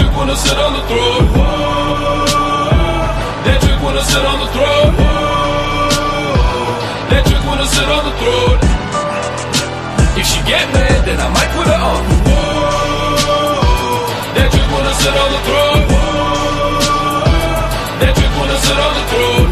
chick wanna sit on the throne. That chick wanna sit on the throne. That chick wanna sit on the throne. If she get mad, then I might put her on. That chick wanna sit on the throne. That chick wanna sit on the throne.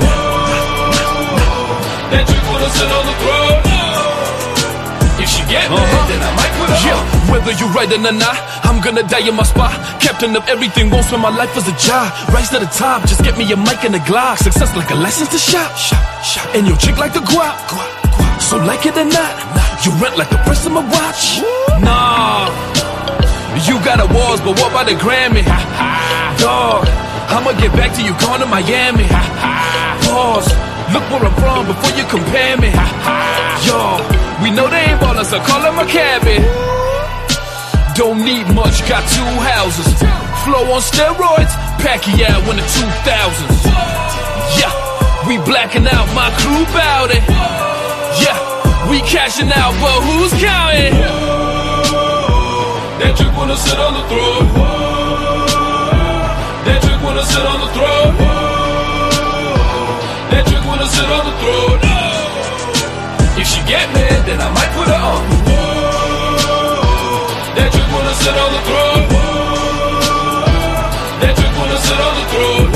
That chick wanna sit on the throne. If she get mad, then I might put her on. Whether you right or not, I'm gonna die in my spot. Captain of everything, won't spend my life as a job. Rise to the top, just get me a mic and a Glock. Success like a license to shop. And your chick like the guap. So like it or not, you rent like the price of my watch. Nah, you got awards, but what about the Grammy? Dog, I'ma get back to you going to Miami. Pause, look where I'm from before you compare me. Yo, we know they ain't ballin', so call them a cabbie. Don't need much, got 2 houses. Flow on steroids, Pacquiao in the 2000s. Yeah, we blacking out, my crew bout it. Yeah, we cashing out, but who's counting? That chick wanna sit on the throne. That chick wanna sit on the throne. That chick wanna sit on the throne. If she get mad, then I might put her on. That chick wanna sit on the throne. That chick wanna sit on the throne.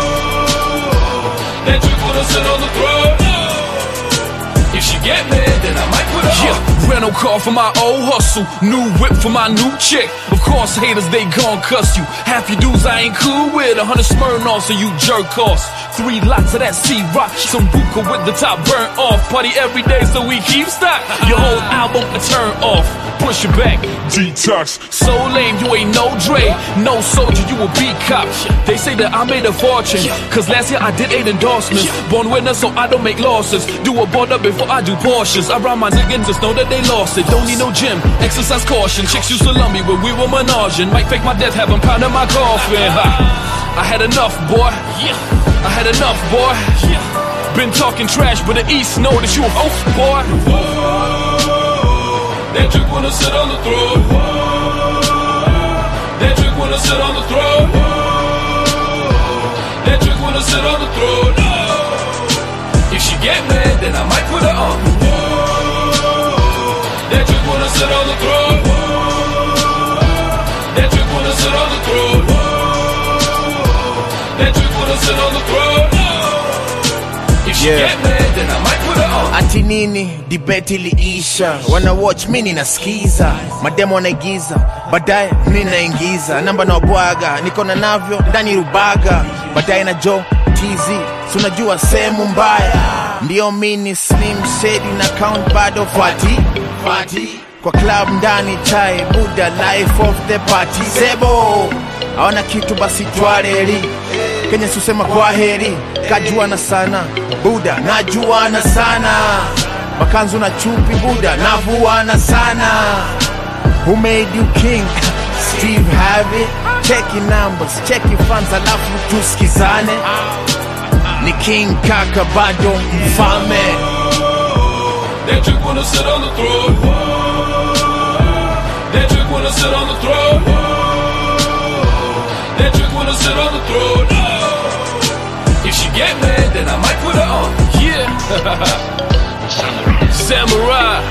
That chick wanna sit on the throne. If she get mad, then I might put her on. Rental car for my old hustle, new whip for my new chick. Of course, haters, they gon' cuss you. Half you dudes I ain't cool with. 100 Smirnoff, so you jerk offs. 3 lots of that C-Rock, some hookah with the top burnt off. Party every day, so we keep stock. Your whole album a turn off. Push it back, detox. So lame, you ain't no Dre, no soldier, you a beat cop. They say that I made a fortune, cause last year I did 8 endorsements. Born winner, so I don't make losses. Do a border before I do Porsches. I ride my niggas, just know that they lost it. Don't need no gym, exercise caution. Chicks used to love me when we were menaging. Might fake my death, have them pounding my coffin. I had enough, boy. I had enough, boy. Been talking trash, but the East know that you a host, boy. That chick wanna sit on the throne. That chick wanna sit on the throne. That chick wanna sit on the throne. If she get mad, then I might put her on. That chick wanna sit on the throne. That chick wanna sit on the throne. That chick wanna sit on the throne. If she get mad, then I might put her on. Ati nini, debate iliisha. Wana watch mini nasikiza. Mademo wanaigiza, baadaye mimi naingiza. Namba na wabwaga, niko na navyo ndani rubaga. Baadaye na Joe TZ, sunajua sehemu mbaya. Ndio mini Slim Shady na count bado Fati. Kwa club ndani chai, Buddha life of the party. Sebo, hawana kitu basi twareli. Kenya susema kwa heri, kajuana sana, Buddha najuana sana. Makanzu na chupi, Buddha navuana sana. Who made you king? Steve Harvey. Checki numbers, checki fans, alafu tuskizane. Ni King Kaka bado mfalme. That chick wanna sit on the throne. That chick wanna sit on the throne. That chick wanna sit on the throne. If she get mad, then I might put her on. Yeah. Samurai.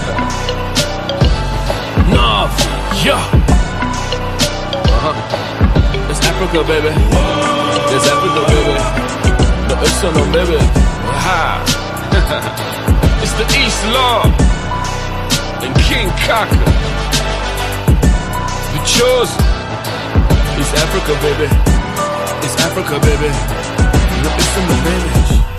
Nah, yeah. It's Africa, baby. It's Africa, baby. No, it's no, baby. Ha. It's the East Law and King Kaka. The chosen. It's Africa, baby. It's Africa, baby. No, it's no, baby.